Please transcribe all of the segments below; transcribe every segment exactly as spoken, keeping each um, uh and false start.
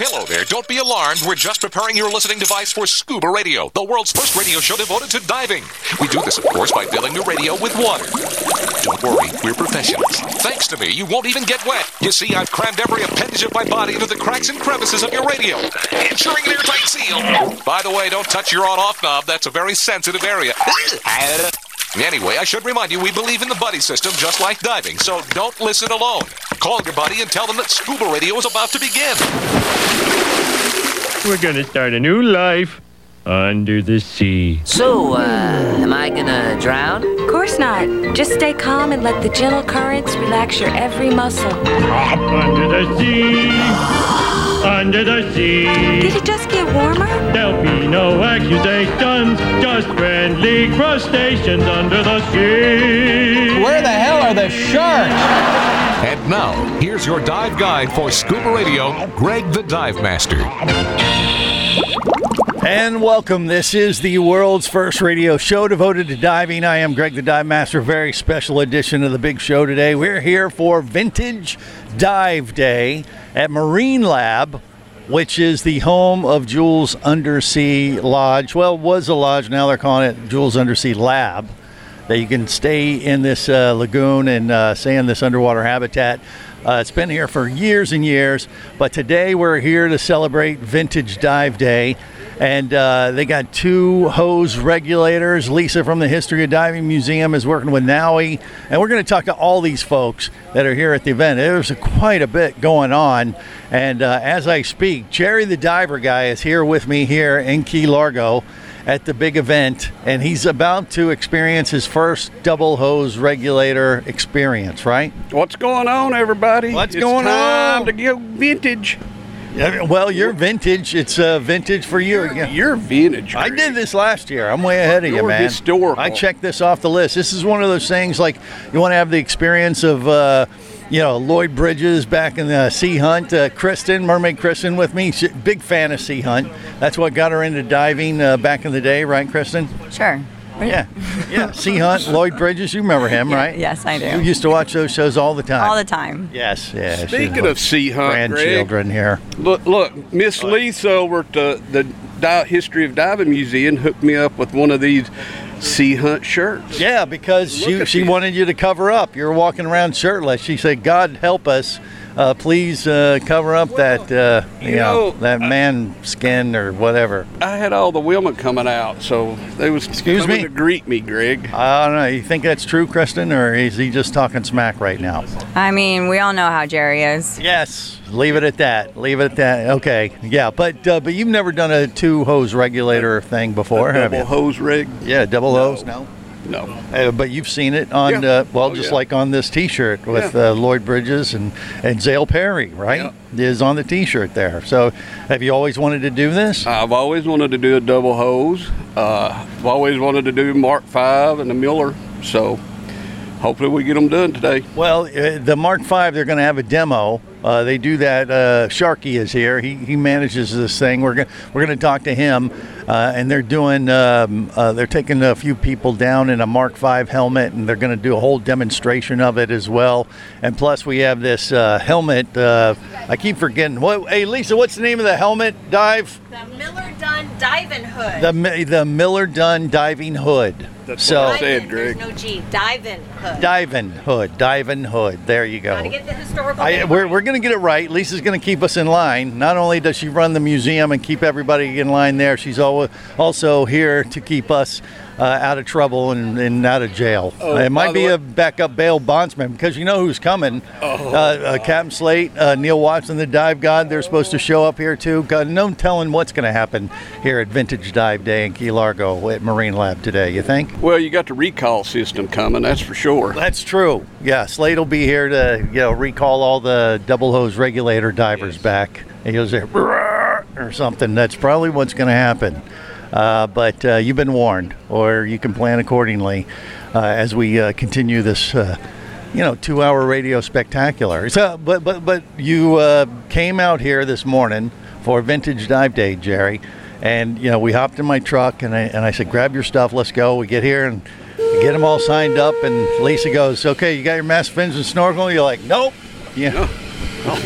hello there. Don't be alarmed. We're just preparing your listening device for Scuba Radio, the world's first radio show devoted to diving. We do this, of course, by filling your radio with water. Don't worry, we're professionals. Thanks to me, you won't even get wet. You see, I've crammed every appendage of my body into the cracks and crevices of your radio, ensuring an airtight seal. By the way, don't touch your on-off knob. That's a very sensitive area. Anyway, I should remind you, we believe in the buddy system just like diving, so don't listen alone. Call your buddy and tell them that Scuba Radio is about to begin. We're gonna start a new life under the sea. So, uh, am I gonna drown? Of course not. Just stay calm and let the gentle currents relax your every muscle. Under the sea, under the sea. Did it just get warmer? There'll be no accusations, just friendly crustaceans under the sea. Where the hell are the sharks? And now, here's your dive guide for Scuba Radio, Greg the Dive Master. And welcome. This is the world's first radio show devoted to diving. I am Greg the Dive Master. Very special edition of the big show today. We're here for Vintage Dive Day at Marine Lab, which is the home of Jules Undersea Lodge. Well, it was a lodge. Now they're calling it Jules Undersea Lab. That you can stay in this uh, lagoon and uh, stay in this underwater habitat. Uh, it's been here for years and years, but today we're here to celebrate Vintage Dive Day. And uh, they got two hose regulators. Lisa from the History of Diving Museum is working with NAUI. And we're going to talk to all these folks that are here at the event. There's quite a bit going on. And uh, as I speak, Jerry the Diver Guy is here with me here in Key Largo at the big event. And he's about to experience his first double hose regulator experience, right? What's going on, everybody? What's it's going time on? to go vintage. Yeah, well, you're vintage. It's uh, vintage for you. You're, you're vintage. I did this last year. I'm way ahead of You're you, man. historical. I checked this off the list. This is one of those things like you want to have the experience of, uh, you know, Lloyd Bridges back in the Sea Hunt. Uh, Kristen, Mermaid Kristen with me. She, big fan of Sea Hunt. That's what got her into diving uh, back in the day, right, Kristen? Sure. Yeah, yeah. Sea Hunt, Lloyd Bridges, you remember him, Yeah, right? yes, I do. You used to watch those shows all the time. All the time. Yes, yeah. Speaking of Sea Hunt, grandchildren Greg, here. Look, look, Miss Lisa over at the, the Di- History of Diving Museum hooked me up with one of these Sea Hunt shirts. Yeah, because Look she, at she these. wanted you to cover up. You were walking around shirtless. She said, God help us. Uh, please uh, cover up that uh, you, you know, know, that I- man skin or whatever. I had all the women coming out, so they was Excuse coming me? to greet me, Greg. I don't know. You think that's true, Kristen, or is he just talking smack right now? I mean, we all know how Jerry is. Yes. Leave it at that. Leave it at that. Okay. Yeah, but uh, but you've never done a two hose regulator thing before, have Double you? hose rig? Yeah, double No. hose. No. No. Uh, but you've seen it on, Yeah. uh, well, Oh, just yeah. like on this T-shirt with Yeah. uh, Lloyd Bridges and, and Zale Perry, right? Is on the T-shirt there. So have you always wanted to do this? I've always wanted to do a double hose. Uh, I've always wanted to do Mark five and the Mueller, so hopefully we get them done today. Well, uh, the Mark five, they're going to have a demo. Uh, they do that. Uh, Sharky is here. He, he manages this thing. We're going we're going to talk to him, uh, and they're doing. Um, uh, they're taking a few people down in a Mark five helmet, and they're going to do a whole demonstration of it as well. And plus, we have this uh, helmet. Uh, I keep forgetting. What? Hey, Lisa, what's the name of the helmet? Dive. The Miller Dunn Diving Hood. The Mi- the Miller Dunn diving hood. That's so what I said, Diving, Greg. There's no G. Diving Hood. diving hood, diving hood. There you go. Gotta get the historical. I, name we're right. we're going to get it right. Lisa's going to keep us in line. Not only does she run the museum and keep everybody in line there, she's al- also here to keep us uh, out of trouble and, and out of jail. Oh, Uh, it might by the be way- a backup bail bondsman because you know who's coming. Oh. Uh, uh, Captain Slate, uh, Neil Watson, the dive god, they're supposed to show up here too. God, no telling what's going to happen here at Vintage Dive Day in Key Largo at Marine Lab today, you think? Well, you got the recall system coming, that's for sure. That's true. Yeah, Slade will be here to, you know, recall all the double hose regulator divers Yes. back. And he'll say, "Roar," or something. That's probably what's going to happen. Uh, but uh, you've been warned, or you can plan accordingly uh, as we uh, continue this, uh, you know, two-hour radio spectacular. So, but but but you uh, came out here this morning for Vintage Dive Day, Jerry, and you know we hopped in my truck and I and I said, grab your stuff, let's go. We get here and get them all signed up, and Lisa goes, okay, you got your mask, fins, and snorkel? You're like, nope. Yeah. No.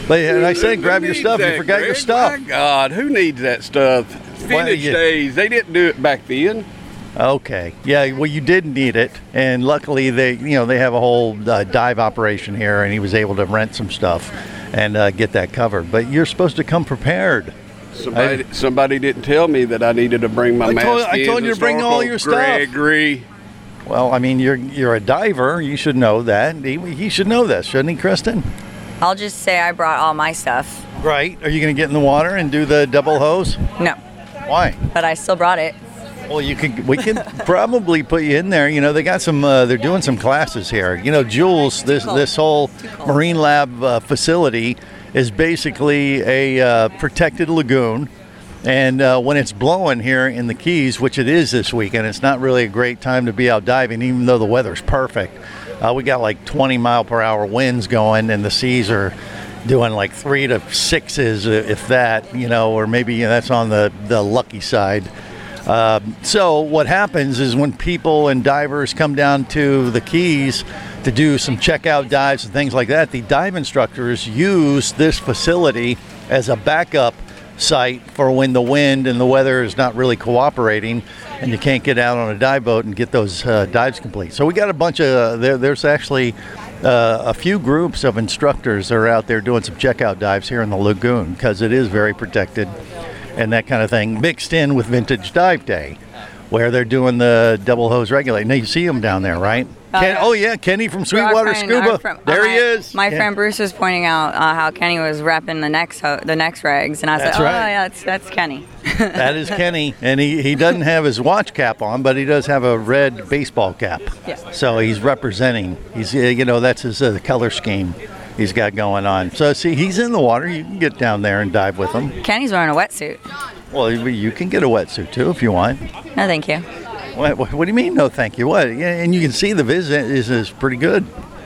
But and I said, Who grab your needs stuff. You that, forgot your Greg? stuff. My God, who needs that stuff? Well, Vintage you- days. They didn't do it back then. Okay. Yeah. Well, you did need it, and luckily they, you know, they have a whole uh, dive operation here, and he was able to rent some stuff and uh, get that covered. But you're supposed to come prepared. Somebody, somebody didn't tell me that I needed to bring my I mask. told- I in, told you to bring all your stuff. Gregory. Well, I mean, you're you're a diver. You should know that. He, he should know this, shouldn't he, Kristen? I'll just say I brought all my stuff. Right. Are you going to get in the water and do the double hose? No, Why? but I still brought it. Well, you could. We can probably put you in there. You know, they got some. Uh, they're doing some classes here. You know, Jules. This cold. this whole Too cold. Marine Lab uh, facility is basically a uh, protected lagoon. And uh, when it's blowing here in the Keys, which it is this weekend, it's not really a great time to be out diving, even though the weather's perfect. Uh, we got like twenty mile per hour winds going, and the seas are doing like three to sixes, if that, you know, or maybe you know, that's on the, the lucky side. Um, so what happens is when people and divers come down to the Keys to do some checkout dives and things like that, the dive instructors use this facility as a backup site for when the wind and the weather is not really cooperating and you can't get out on a dive boat and get those uh, dives complete. So we got a bunch of, uh, there, there's actually uh, a few groups of instructors that are out there doing some checkout dives here in the lagoon because it is very protected and that kind of thing, mixed in with Vintage Dive Day, where they're doing the double hose regulating. Now you see them down there, right? Uh, Ken, oh yeah, Kenny from Our Sweetwater friend- Scuba. our friend- there uh, he my- is. My Ken- friend Bruce was pointing out uh, how Kenny was repping the next ho- the next regs, and I was That's like, right. oh yeah, that's that's Kenny. That is Kenny, and he, he doesn't have his watch cap on, but he does have a red baseball cap. Yeah. So he's representing. He's uh, you know that's his uh, color scheme he's got going on. So see, he's in the water. You can get down there and dive with him. Kenny's wearing a wetsuit. Well, you you can get a wetsuit too if you want. No, thank you. What, what, what do you mean? No, thank you. What? Yeah, and you can see the visit is is pretty good.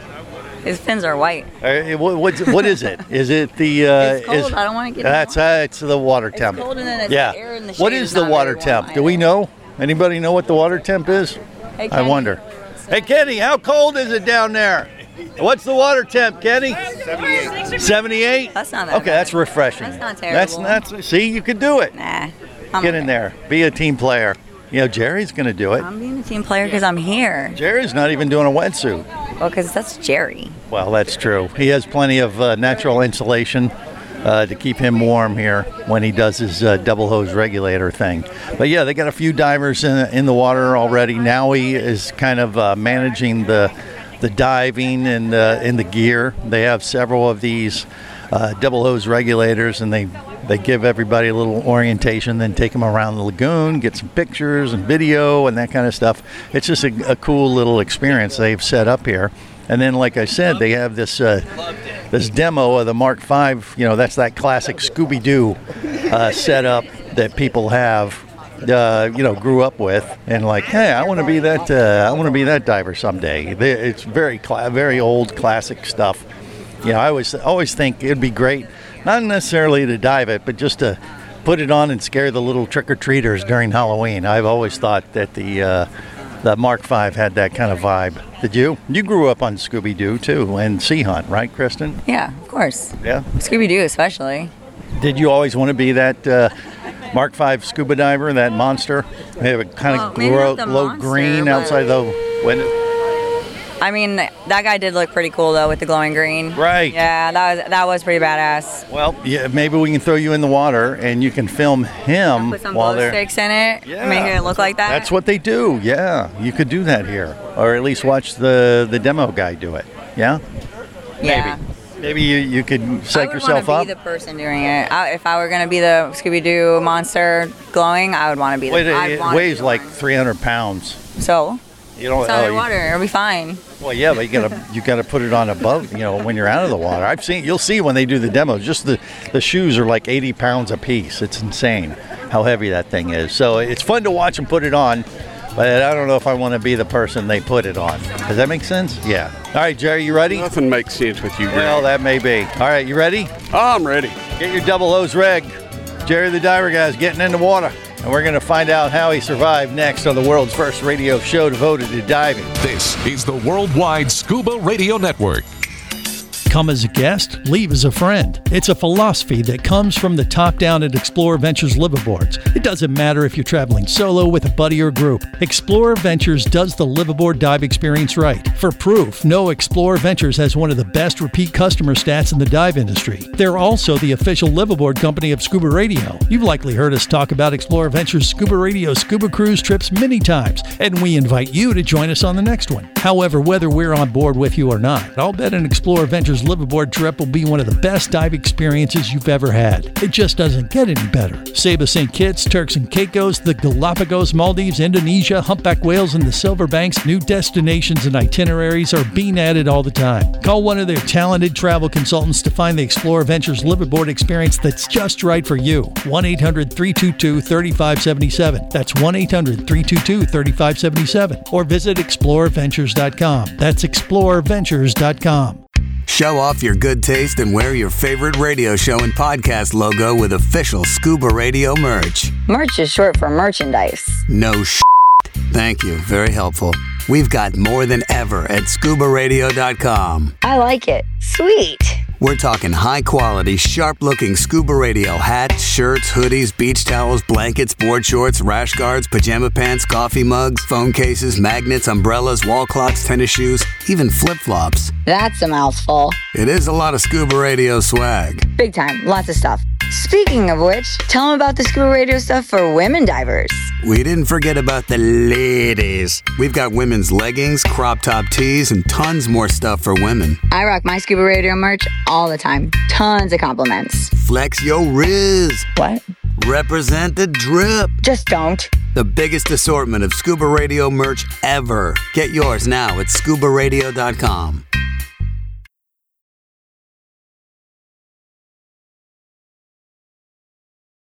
His fins are white. Uh, what, what's, what is it? Is it the? Uh, It's cold. Is, I don't wanna get in the That's uh, it's the water temp. cold and then it's yeah. the air in the What shade is is the not water very temp? warm Do we either. know? Anybody know what the water temp is? Hey, I Kenny. wonder. Hey, Kenny, how cold is it down there? What's the water temp, Kenny? seventy-eight. seventy-eight? That's not that Okay, bad. that's refreshing. That's not That's terrible. that's see, you can do it. Nah. I'm Get in okay. there. Be a team player. You know, Jerry's going to do it. I'm being a team player because I'm here. Jerry's not even doing a wetsuit. Well, because that's Jerry. Well, that's true. He has plenty of uh, natural insulation uh, to keep him warm here when he does his uh, double hose regulator thing. But yeah, they got a few divers in, in the water already. Now he is kind of uh, managing the the diving and uh, in the gear. They have several of these uh, double hose regulators, and they they give everybody a little orientation, then take them around the lagoon, get some pictures and video and that kind of stuff. It's just a, a cool little experience they've set up here. And then, like I said, they have this uh, this demo of the Mark five. You know, that's that classic Scooby-Doo uh, setup that people have, uh, you know, grew up with, and like, hey, I want to be that. Uh, I want to be that diver someday. They, it's very, cla- very old, classic stuff. You know, I always always think it'd be great, not necessarily to dive it, but just to put it on and scare the little trick-or-treaters during Halloween. I've always thought that the uh, the Mark five had that kind of vibe. Did you? You grew up on Scooby-Doo too, and Sea Hunt, right, Kristen? Yeah, of course. Yeah. Scooby-Doo especially. Did you always want to be that uh, Mark five scuba diver, that monster? They have a kind Well, of maybe glow, not the glow monster, green but- outside the window. I mean, that guy did look pretty cool though with the glowing green. Right. Yeah, that was that was pretty badass. Well, yeah, maybe we can throw you in the water and you can film him Put some while glow they're. sticks in it. Yeah. Make it look like that. That's what they do. Yeah, you could do that here, or at least watch the the demo guy do it. Yeah. Yeah. Maybe you, you could psych I would yourself want up. to be the person doing it. I, if I were gonna be the Scooby-Doo monster glowing, I would want to be the. Wait, I'd it wanna be weighs the like one. three hundred pounds. So. You don't. It's oh, you- underwater. It'll be fine. Well, yeah, but you gotta you gotta put it on above. You know, when you're out of the water. I've seen. You'll see when they do the demos. Just the the shoes are like eighty pounds a piece. It's insane how heavy that thing is. So it's fun to watch them put it on. But I don't know if I want to be the person they put it on. Does that make sense? Yeah. All right, Jerry, you ready? Nothing makes sense with you, Greg. Well, that may be. All right, you ready? Oh, I'm ready. Get your double hose reg. Jerry the Diver Guy's getting in the water. And we're going to find out how he survived next on the world's first radio show devoted to diving. This is the Worldwide Scuba Radio Network. Come as a guest, leave as a friend. It's a philosophy that comes from the top down at Explorer Ventures liveaboards. It doesn't matter if you're traveling solo, with a buddy, or group. Explorer Ventures does the liveaboard dive experience right. For proof, know Explorer Ventures has one of the best repeat customer stats in the dive industry. They're also the official liveaboard company of Scuba Radio. You've likely heard us talk about Explorer Ventures Scuba Radio scuba cruise trips many times, and we invite you to join us on the next one. However, whether we're on board with you or not, I'll bet an Explorer Ventures liveaboard trip will be one of the best dive experiences you've ever had. It just doesn't get any better. Saba Saint Kitts, Turks and Caicos, the Galapagos, Maldives, Indonesia, humpback whales, and the Silver Banks, new destinations and itineraries are being added all the time. Call one of their talented travel consultants to find the Explorer Ventures liveaboard experience that's just right for you. one eight hundred, three two two, three five seven seven. That's one eight hundred, three two two, three five seven seven. Or visit explorer ventures dot com. That's explorer ventures dot com. Show off your good taste and wear your favorite radio show and podcast logo with official Scuba Radio merch. Merch is short for merchandise. No sh**. Thank you. Very helpful. We've got more than ever at scuba radio dot com. I like it. Sweet. We're talking high-quality, sharp-looking Scuba Radio hats, shirts, hoodies, beach towels, blankets, board shorts, rash guards, pajama pants, coffee mugs, phone cases, magnets, umbrellas, wall clocks, tennis shoes, even flip-flops. That's a mouthful. It is a lot of Scuba Radio swag. Big time. Lots of stuff. Speaking of which, tell them about the Scuba Radio stuff for women divers. We didn't forget about the ladies. We've got women's leggings, crop top tees, and tons more stuff for women. I rock my Scuba Radio merch all the time. Tons of compliments. Flex your riz. What? Represent the drip. Just don't. The biggest assortment of Scuba Radio merch ever. Get yours now at scuba radio dot com.